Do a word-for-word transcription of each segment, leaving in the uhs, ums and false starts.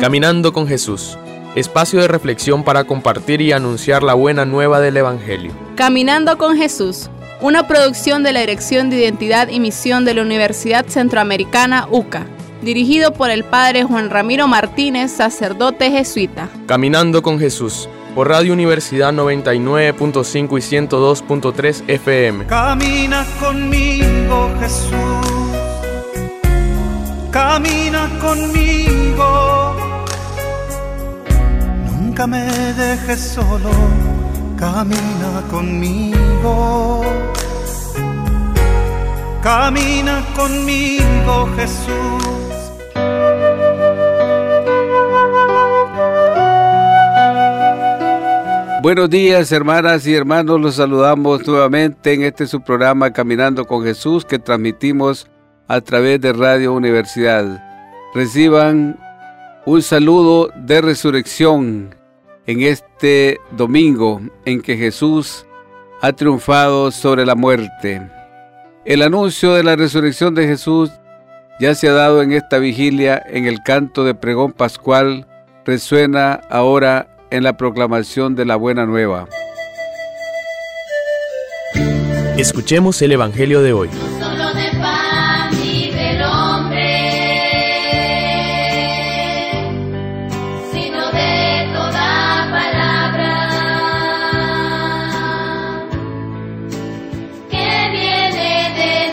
Caminando con Jesús, espacio de reflexión para compartir y anunciar la buena nueva del Evangelio. Caminando con Jesús, una producción de la Dirección de Identidad y Misión de la Universidad Centroamericana U C A, dirigido por el Padre Juan Ramiro Martínez, sacerdote jesuita. Caminando con Jesús, por Radio Universidad noventa y nueve punto cinco y ciento dos punto tres F M. Camina conmigo, Jesús. Camina conmigo. Nunca me dejes solo. Camina conmigo. Camina conmigo, Jesús. Buenos días, hermanas y hermanos, los saludamos nuevamente en este su programa Caminando con Jesús, que transmitimos a través de Radio Universidad. Reciban un saludo de resurrección en este domingo en que Jesús ha triunfado sobre la muerte. El anuncio de la resurrección de Jesús ya se ha dado en esta vigilia en el canto de pregón pascual, resuena ahora en la proclamación de la buena nueva. Escuchemos el Evangelio de hoy. No solo de pan vive el hombre, sino de toda palabra que viene de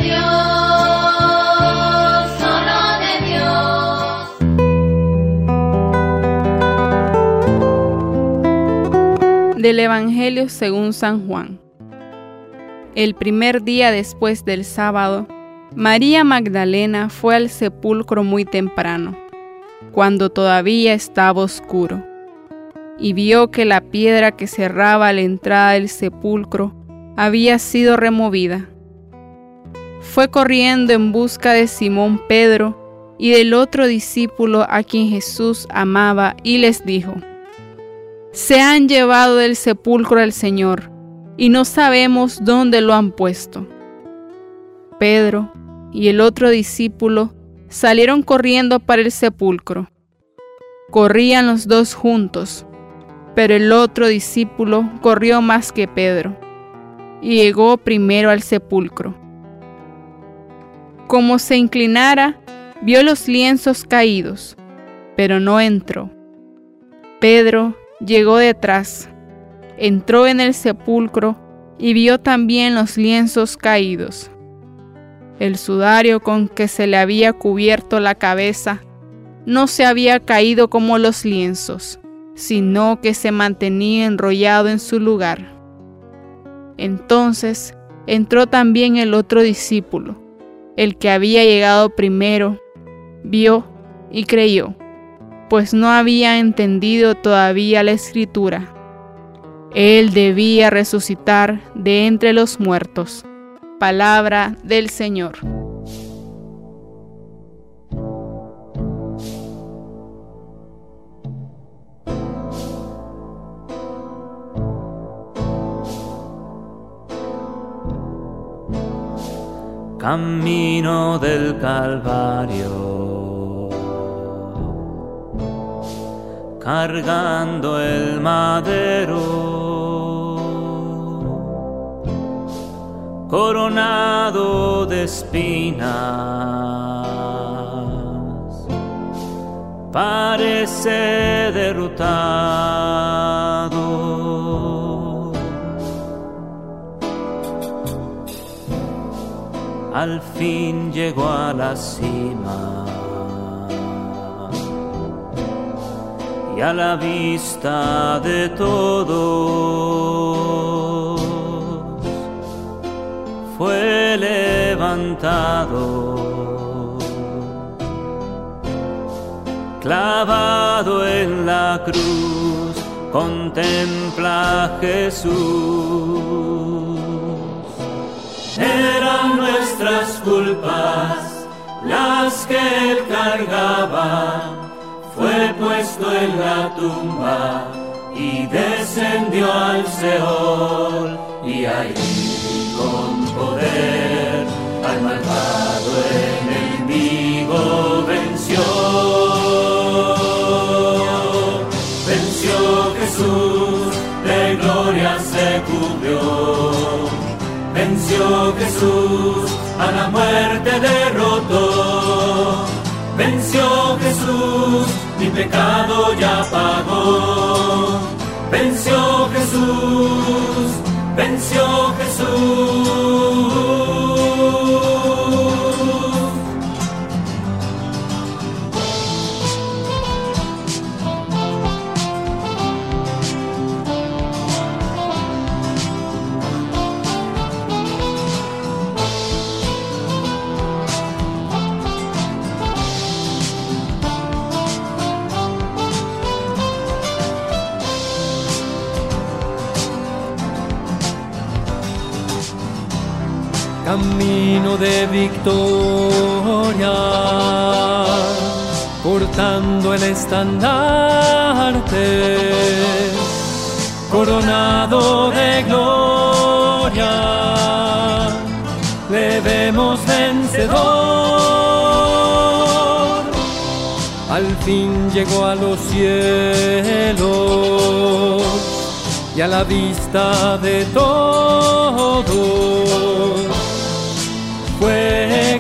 Dios, solo de Dios. Del Evangelio según San Juan. El primer día después del sábado, María Magdalena fue al sepulcro muy temprano, cuando todavía estaba oscuro, y vio que la piedra que cerraba la entrada del sepulcro había sido removida. Fue corriendo en busca de Simón Pedro y del otro discípulo a quien Jesús amaba y les dijo: «Se han llevado del sepulcro al Señor, y no sabemos dónde lo han puesto». Pedro y el otro discípulo salieron corriendo para el sepulcro. Corrían los dos juntos, pero el otro discípulo corrió más que Pedro y llegó primero al sepulcro. Como se inclinara, vio los lienzos caídos, pero no entró. Pedro llegó detrás, entró en el sepulcro y vio también los lienzos caídos. El sudario con que se le había cubierto la cabeza no se había caído como los lienzos, sino que se mantenía enrollado en su lugar. Entonces entró también el otro discípulo, el que había llegado primero, vio y creyó, pues no había entendido todavía la Escritura. Él debía resucitar de entre los muertos. Palabra del Señor. Camino del Calvario, cargando el madero, coronado de espinas, parece derrotado. Al fin llegó a la cima y a la vista de todos fue levantado, clavado en la cruz, contempla a Jesús. Eran nuestras culpas las que él cargaba, fue puesto en la tumba y descendió al Seol, y allí con poder al malvado enemigo venció. Venció Jesús, a la muerte derrotó. Venció Jesús, mi pecado ya pagó. Venció Jesús, venció Jesús. Camino de victoria, portando el estandarte, coronado de gloria, le vemos vencedor. Al fin llegó a los cielos y a la vista de todos fue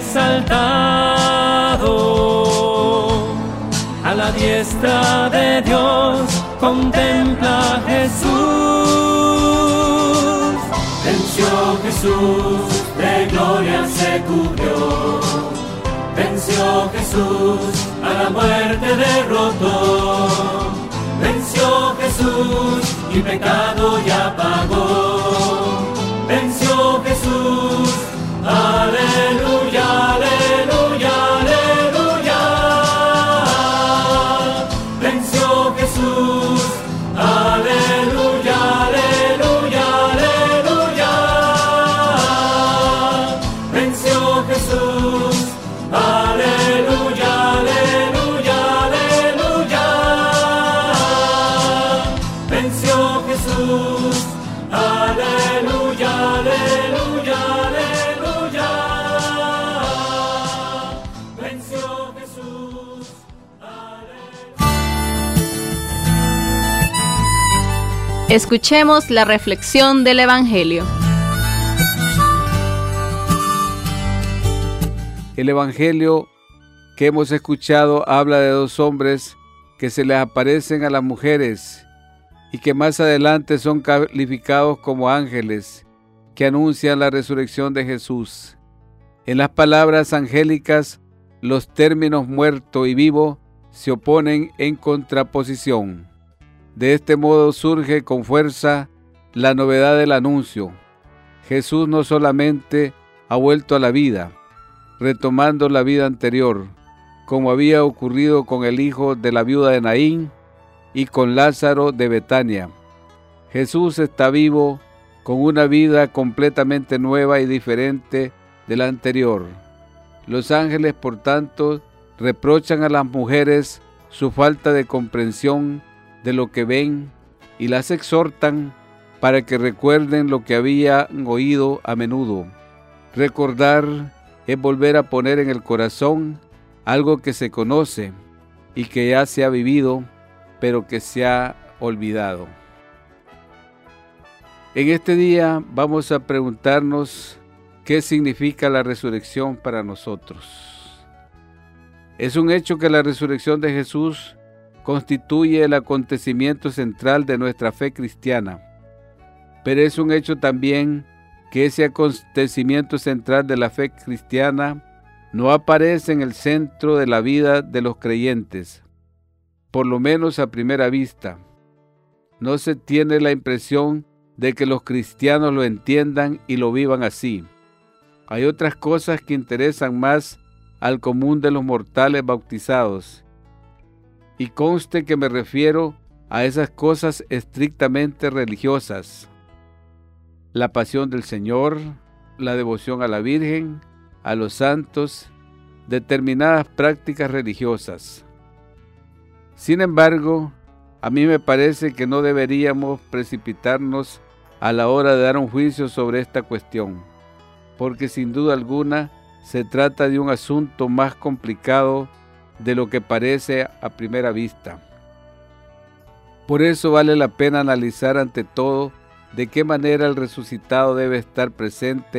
exaltado. A la diestra de Dios contempla a Jesús. Venció Jesús, de gloria se cubrió. Venció Jesús, a la muerte derrotó. Venció Jesús, mi pecado ya pagó. Venció Jesús, aleluya, aleluya, aleluya. Venció Jesús, aleluya, aleluya, aleluya. Venció Jesús, aleluya, aleluya, aleluya. Venció Jesús, aleluya, aleluya, aleluya. Venció Jesús, aleluya. Escuchemos la reflexión del Evangelio. El Evangelio que hemos escuchado habla de dos hombres que se les aparecen a las mujeres y que más adelante son calificados como ángeles que anuncian la resurrección de Jesús. En las palabras angélicas, los términos muerto y vivo se oponen en contraposición. De este modo surge con fuerza la novedad del anuncio. Jesús no solamente ha vuelto a la vida, retomando la vida anterior, como había ocurrido con el hijo de la viuda de Naín y con Lázaro de Betania. Jesús está vivo con una vida completamente nueva y diferente de la anterior. Los ángeles, por tanto, reprochan a las mujeres su falta de comprensión de lo que ven y las exhortan para que recuerden lo que habían oído a menudo. Recordar es volver a poner en el corazón algo que se conoce y que ya se ha vivido, pero que se ha olvidado. En este día vamos a preguntarnos qué significa la resurrección para nosotros. Es un hecho que la resurrección de Jesús constituye el acontecimiento central de nuestra fe cristiana, pero es un hecho también que ese acontecimiento central de la fe cristiana no aparece en el centro de la vida de los creyentes, por lo menos a primera vista. No se tiene la impresión de que los cristianos lo entiendan y lo vivan así. Hay otras cosas que interesan más al común de los mortales bautizados, y conste que me refiero a esas cosas estrictamente religiosas: la pasión del Señor, la devoción a la Virgen, a los santos, determinadas prácticas religiosas. Sin embargo, a mí me parece que no deberíamos precipitarnos a la hora de dar un juicio sobre esta cuestión, porque sin duda alguna se trata de un asunto más complicado de lo que parece a primera vista. Por eso vale la pena analizar ante todo de qué manera el resucitado debe estar presente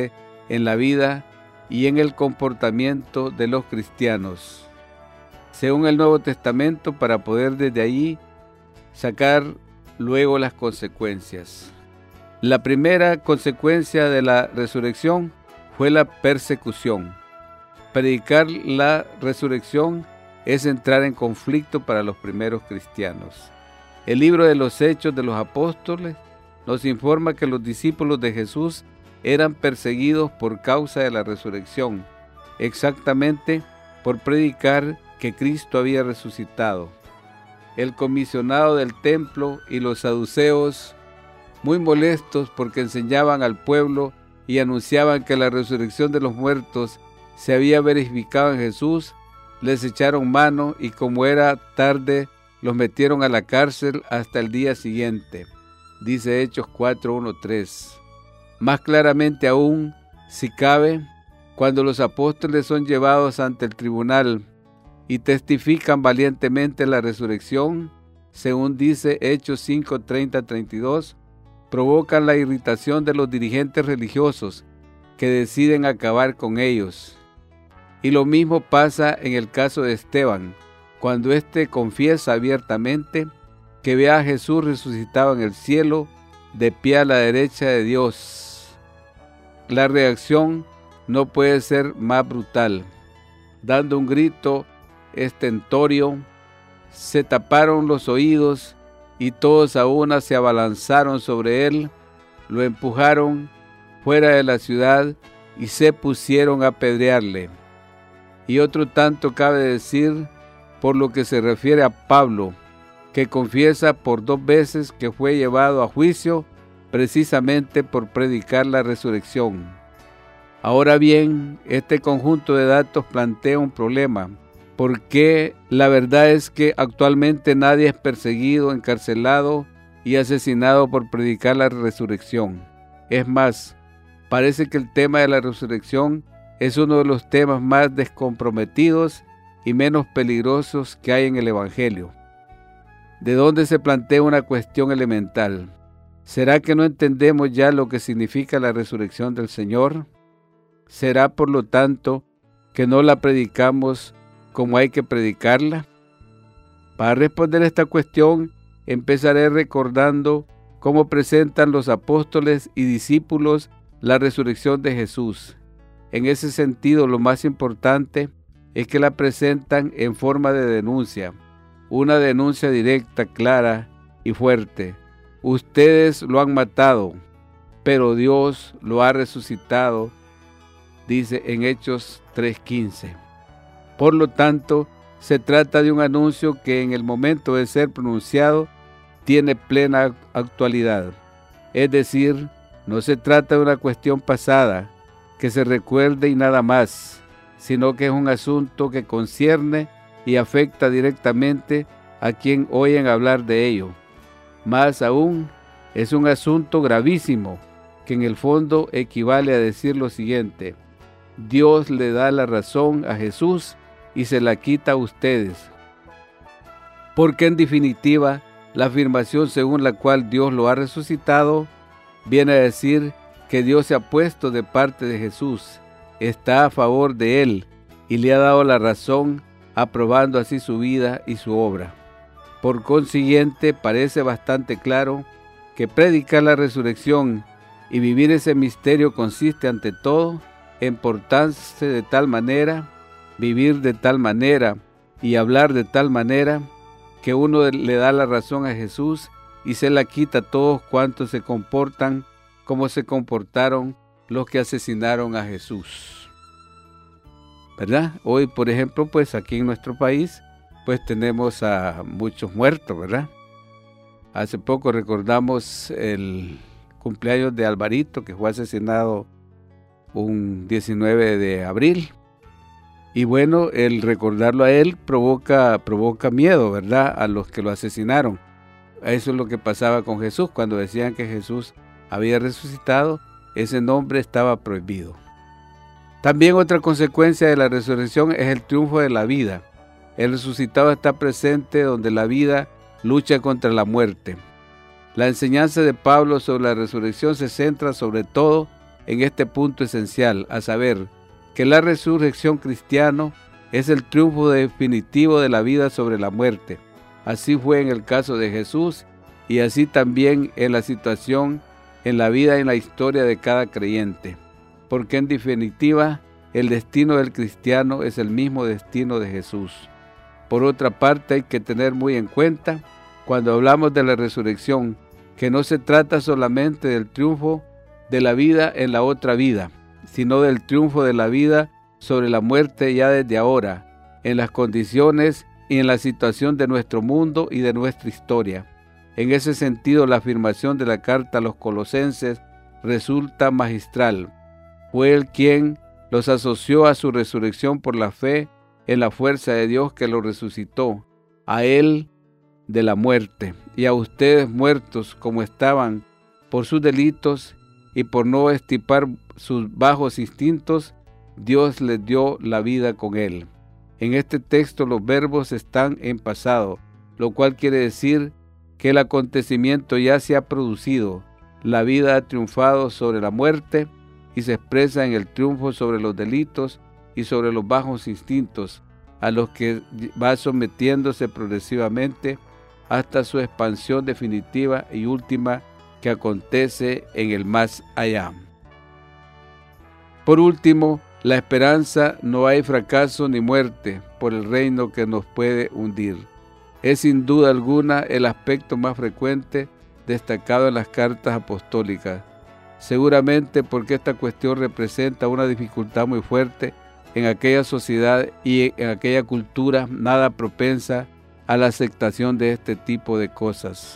en la vida y en el comportamiento de los cristianos, según el Nuevo Testamento, para poder desde allí sacar luego las consecuencias. La primera consecuencia de la resurrección fue la persecución. Predicar la resurrección es entrar en conflicto para los primeros cristianos. El libro de los Hechos de los Apóstoles nos informa que los discípulos de Jesús eran perseguidos por causa de la resurrección, exactamente por predicar que Cristo había resucitado. El comisionado del templo y los saduceos, muy molestos porque enseñaban al pueblo y anunciaban que la resurrección de los muertos se había verificado en Jesús, les echaron mano y como era tarde, los metieron a la cárcel hasta el día siguiente. Dice Hechos cuatro, uno, tres. Más claramente aún, si cabe, cuando los apóstoles son llevados ante el tribunal y testifican valientemente la resurrección, según dice Hechos cinco, treinta, treinta y dos, provocan la irritación de los dirigentes religiosos que deciden acabar con ellos. Y lo mismo pasa en el caso de Esteban, cuando éste confiesa abiertamente que ve a Jesús resucitado en el cielo, de pie a la derecha de Dios. La reacción no puede ser más brutal. Dando un grito estentorio, se taparon los oídos y todos a una se abalanzaron sobre él, lo empujaron fuera de la ciudad y se pusieron a apedrearle. Y otro tanto cabe decir por lo que se refiere a Pablo, que confiesa por dos veces que fue llevado a juicio precisamente por predicar la resurrección. Ahora bien, este conjunto de datos plantea un problema, porque la verdad es que actualmente nadie es perseguido, encarcelado y asesinado por predicar la resurrección. Es más, parece que el tema de la resurrección es uno de los temas más descomprometidos y menos peligrosos que hay en el Evangelio. ¿De dónde se plantea una cuestión elemental? ¿Será que no entendemos ya lo que significa la resurrección del Señor? ¿Será, por lo tanto, que no la predicamos como hay que predicarla? Para responder a esta cuestión, empezaré recordando cómo presentan los apóstoles y discípulos la resurrección de Jesús. En ese sentido, lo más importante es que la presentan en forma de denuncia, una denuncia directa, clara y fuerte. Ustedes lo han matado, pero Dios lo ha resucitado, dice en Hechos tres quince. Por lo tanto, se trata de un anuncio que en el momento de ser pronunciado tiene plena actualidad. Es decir, no se trata de una cuestión pasada, que se recuerde y nada más, sino que es un asunto que concierne y afecta directamente a quien oyen hablar de ello. Más aún, es un asunto gravísimo, que en el fondo equivale a decir lo siguiente: Dios le da la razón a Jesús y se la quita a ustedes. Porque en definitiva, la afirmación según la cual Dios lo ha resucitado viene a decir que Dios se ha puesto de parte de Jesús, está a favor de él y le ha dado la razón, aprobando así su vida y su obra. Por consiguiente, parece bastante claro que predicar la resurrección y vivir ese misterio consiste ante todo en portarse de tal manera, vivir de tal manera y hablar de tal manera que uno le da la razón a Jesús y se la quita a todos cuantos se comportan como se comportaron los que asesinaron a Jesús. ¿Verdad? Hoy, por ejemplo, pues aquí en nuestro país, pues tenemos a muchos muertos, ¿verdad? Hace poco recordamos el cumpleaños de Alvarito, que fue asesinado un diecinueve de abril. Y bueno, el recordarlo a él provoca, provoca miedo, ¿verdad? A los que lo asesinaron. Eso es lo que pasaba con Jesús. Cuando decían que Jesús había resucitado, ese nombre estaba prohibido. También otra consecuencia de la resurrección es el triunfo de la vida. El resucitado está presente donde la vida lucha contra la muerte. La enseñanza de Pablo sobre la resurrección se centra sobre todo en este punto esencial, a saber, que la resurrección cristiana es el triunfo definitivo de la vida sobre la muerte. Así fue en el caso de Jesús y así también en la situación, en la vida y en la historia de cada creyente. Porque en definitiva, el destino del cristiano es el mismo destino de Jesús. Por otra parte, hay que tener muy en cuenta, cuando hablamos de la resurrección, que no se trata solamente del triunfo de la vida en la otra vida, sino del triunfo de la vida sobre la muerte ya desde ahora, en las condiciones y en la situación de nuestro mundo y de nuestra historia. En ese sentido, la afirmación de la carta a los Colosenses resulta magistral. Fue Él quien los asoció a su resurrección por la fe en la fuerza de Dios que los resucitó, a Él de la muerte, y a ustedes muertos como estaban por sus delitos y por no estipar sus bajos instintos, Dios les dio la vida con Él. En este texto los verbos están en pasado, lo cual quiere decir que el acontecimiento ya se ha producido. La vida ha triunfado sobre la muerte y se expresa en el triunfo sobre los delitos y sobre los bajos instintos, a los que va sometiéndose progresivamente hasta su expansión definitiva y última que acontece en el más allá. Por último, la esperanza, no hay fracaso ni muerte por el reino que nos puede hundir. Es sin duda alguna el aspecto más frecuente destacado en las cartas apostólicas. Seguramente porque esta cuestión representa una dificultad muy fuerte en aquella sociedad y en aquella cultura nada propensa a la aceptación de este tipo de cosas.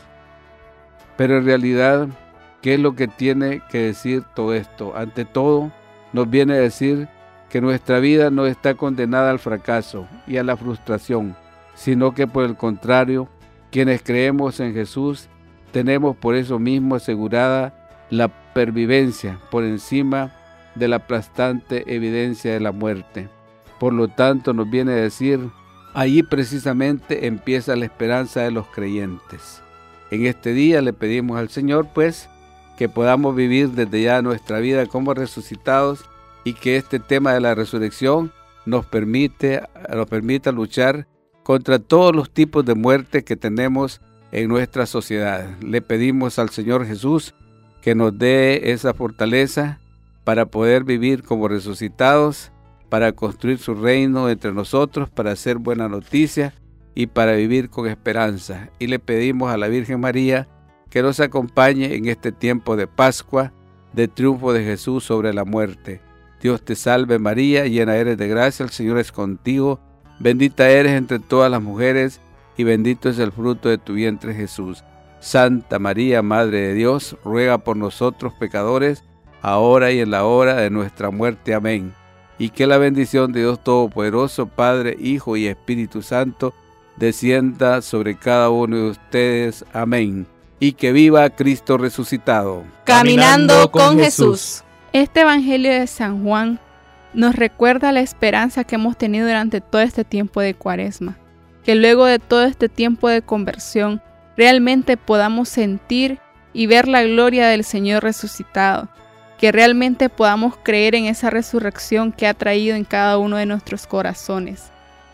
Pero en realidad, ¿qué es lo que tiene que decir todo esto? Ante todo, nos viene a decir que nuestra vida no está condenada al fracaso y a la frustración, sino que por el contrario, quienes creemos en Jesús, tenemos por eso mismo asegurada la pervivencia por encima de la aplastante evidencia de la muerte. Por lo tanto, nos viene a decir, allí precisamente empieza la esperanza de los creyentes. En este día le pedimos al Señor, pues, que podamos vivir desde ya nuestra vida como resucitados y que este tema de la resurrección nos permite, nos permita luchar contra todos los tipos de muerte que tenemos en nuestra sociedad. Le pedimos al Señor Jesús que nos dé esa fortaleza para poder vivir como resucitados, para construir su reino entre nosotros, para hacer buena noticia y para vivir con esperanza. Y le pedimos a la Virgen María que nos acompañe en este tiempo de Pascua, de triunfo de Jesús sobre la muerte. Dios te salve María, llena eres de gracia, el Señor es contigo, bendita eres entre todas las mujeres y bendito es el fruto de tu vientre Jesús. Santa María, Madre de Dios, ruega por nosotros pecadores, ahora y en la hora de nuestra muerte. Amén. Y que la bendición de Dios Todopoderoso, Padre, Hijo y Espíritu Santo, descienda sobre cada uno de ustedes. Amén. Y que viva Cristo resucitado. Caminando con Jesús. Este Evangelio de San Juan nos recuerda la esperanza que hemos tenido durante todo este tiempo de Cuaresma, que luego de todo este tiempo de conversión, realmente podamos sentir y ver la gloria del Señor resucitado, que realmente podamos creer en esa resurrección que ha traído en cada uno de nuestros corazones,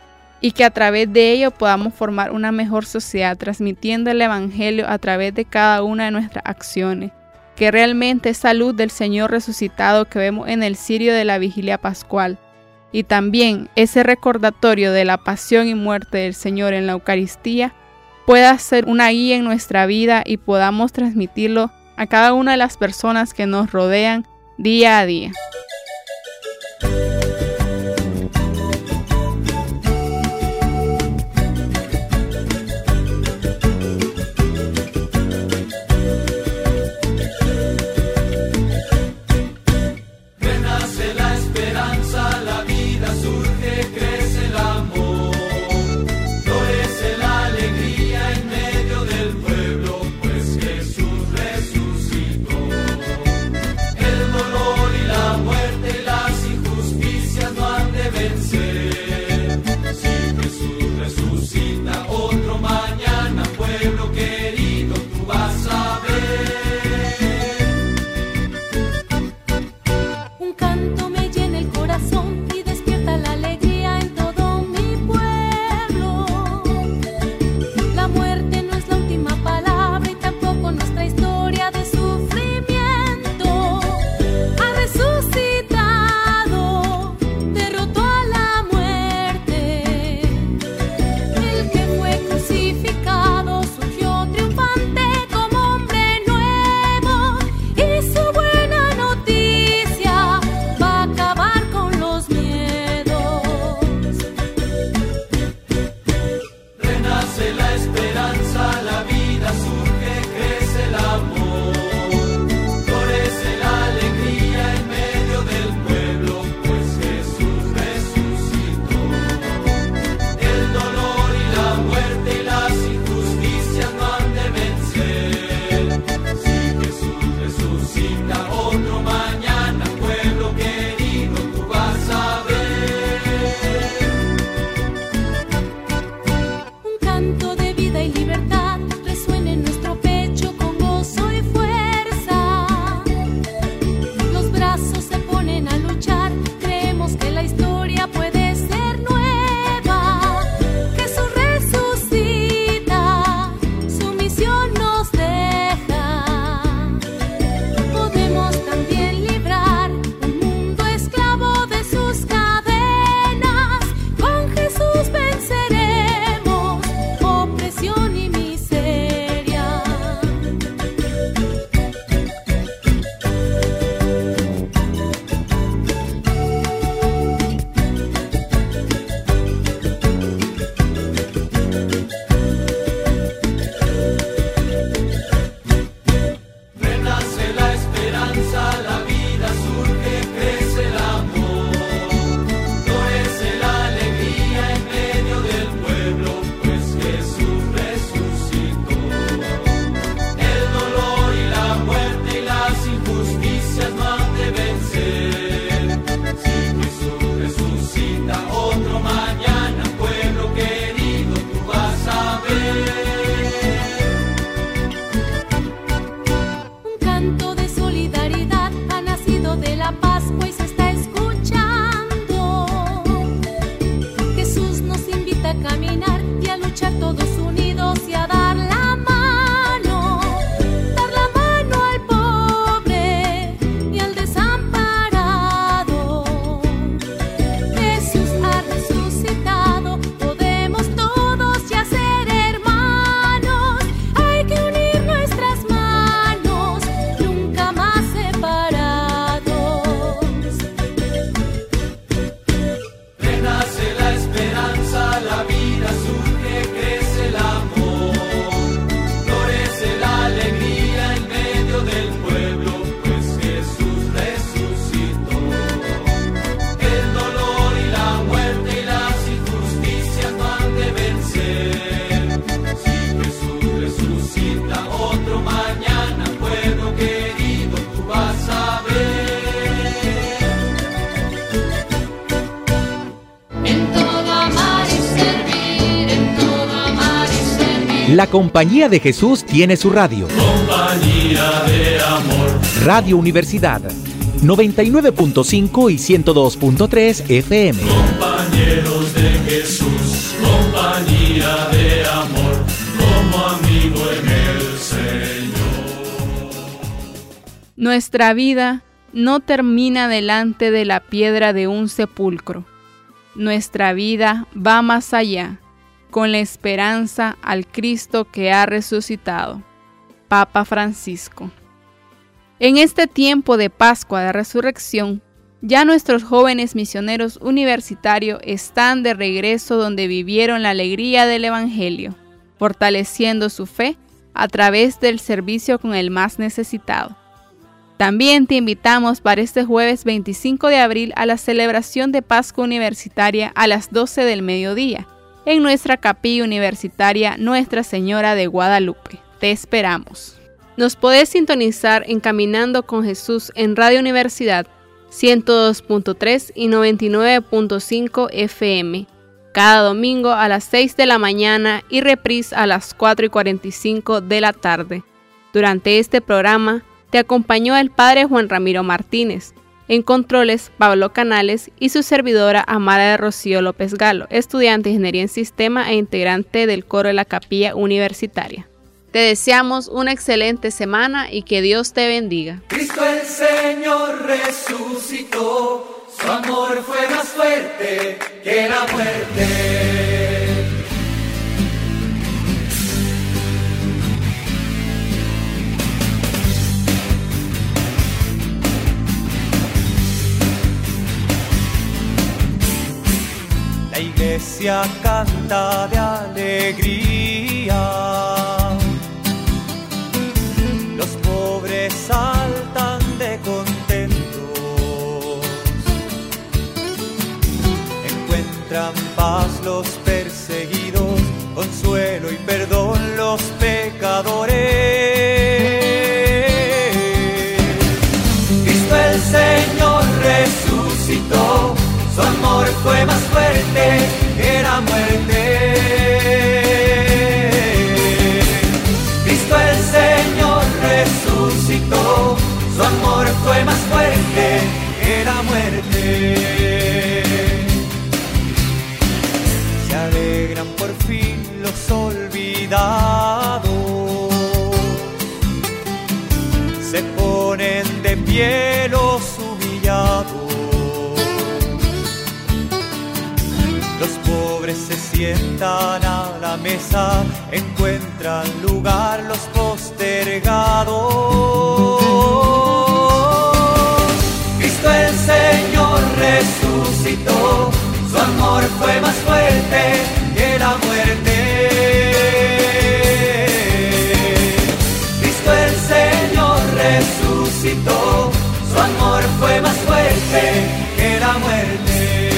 y que a través de ello podamos formar una mejor sociedad, transmitiendo el Evangelio a través de cada una de nuestras acciones, que realmente esa luz del Señor resucitado que vemos en el cirio de la vigilia pascual, y también ese recordatorio de la pasión y muerte del Señor en la Eucaristía, pueda ser una guía en nuestra vida y podamos transmitirlo a cada una de las personas que nos rodean día a día. Renace la esperanza, la vida surge, crece el amor, florece la alegría en medio del pueblo, pues Jesús resucitó. El dolor y la muerte marchar todos unidos y a dar la mano, dar la mano al pobre y al desamparado. Jesús ha resucitado, podemos todos ya ser hermanos. Hay que unir nuestras manos, nunca más separados. Renace la esperanza, la vida surge, crece el amor, florece la alegría en medio del pueblo, pues Jesús resucitó. El dolor y la muerte y las injusticias no han de vencer. Si Jesús resucita, otro mañana, pueblo querido, tú vas a ver. En todo amar y servir, en todo amar y servir. La Compañía de Jesús tiene su radio. Compañía de amor. Radio Universidad, noventa y nueve punto cinco y ciento dos punto tres F M. Compañeros de Jesús, compañía de amor, como amigo en el Señor. Nuestra vida no termina delante de la piedra de un sepulcro. Nuestra vida va más allá, con la esperanza al Cristo que ha resucitado. Papa Francisco. En este tiempo de Pascua de Resurrección, ya nuestros jóvenes misioneros universitarios están de regreso donde vivieron la alegría del Evangelio, fortaleciendo su fe a través del servicio con el más necesitado. También te invitamos para este jueves veinticinco de abril a la celebración de Pascua Universitaria a las doce del mediodía, en nuestra capilla universitaria Nuestra Señora de Guadalupe. Te esperamos. Nos podés sintonizar en Caminando con Jesús en Radio Universidad ciento dos punto tres y noventa y nueve punto cinco F M, cada domingo a las seis de la mañana y reprise a las cuatro y cuarenta y cinco de la tarde. Durante este programa te acompañó el Padre Juan Ramiro Martínez, en controles Pablo Canales y su servidora Amara de Rocío López Galo, estudiante de Ingeniería en Sistema e integrante del coro de la Capilla Universitaria. Te deseamos una excelente semana y que Dios te bendiga. Cristo el Señor resucitó, su amor fue más fuerte que la muerte. La iglesia canta de alegría, los pobres saltan de contentos, encuentran paz los perseguidos, consuelo y perdón los pecadores. Cristo el Señor resucitó, su amor fue más fuerte que la muerte. Cristo el Señor resucitó, su amor fue más fuerte que la muerte. Se alegran por fin los olvidados, se ponen de pie los humillados. Los pobres se sientan a la mesa, encuentran lugar los postergados. Cristo el Señor resucitó, su amor fue más fuerte que la muerte. Cristo el Señor resucitó, su amor fue más fuerte que la muerte.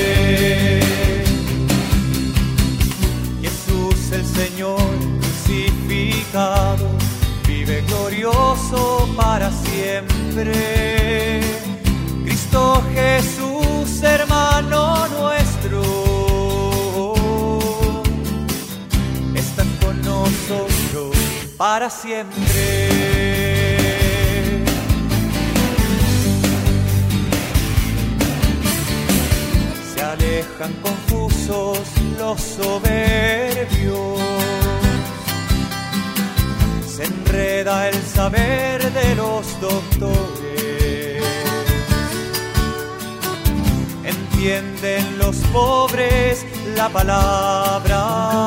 El Señor crucificado vive glorioso para siempre. Cristo Jesús, hermano nuestro, está con nosotros para siempre. Se alejan confusos los soberbios, doctores. Entienden los pobres la palabra.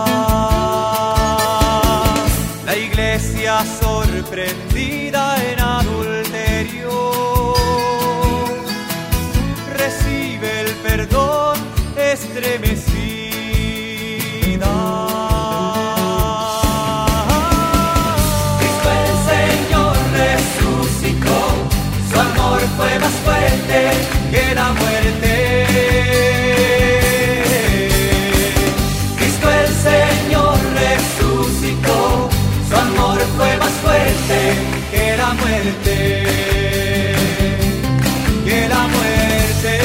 La iglesia sorprendida en adulterio recibe el perdón estremecida. Cristo el Señor resucitó, su amor fue más fuerte que la muerte. Cristo el Señor resucitó, su amor fue más fuerte que la muerte, que la muerte.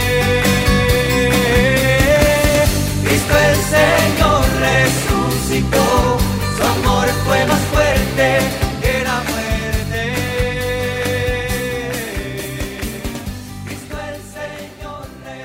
Cristo el Señor resucitó, su amor fue más fuerte que la muerte. Cristo el Señor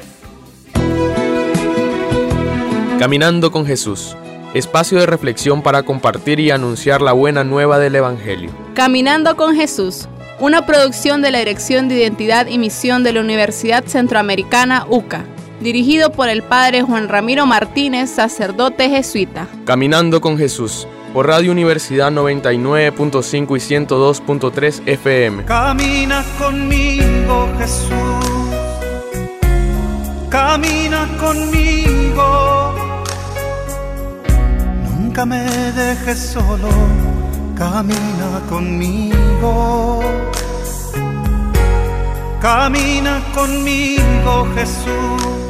resucitó. Caminando con Jesús. Espacio de reflexión para compartir y anunciar la buena nueva del Evangelio. Caminando con Jesús, una producción de la Dirección de Identidad y Misión de la Universidad Centroamericana U C A, dirigido por el Padre Juan Ramiro Martínez, sacerdote jesuita. Caminando con Jesús, por Radio Universidad noventa y nueve punto cinco y ciento dos punto tres F M. Camina conmigo, Jesús. Camina conmigo. Nunca me dejes solo. Camina conmigo. Camina conmigo, Jesús.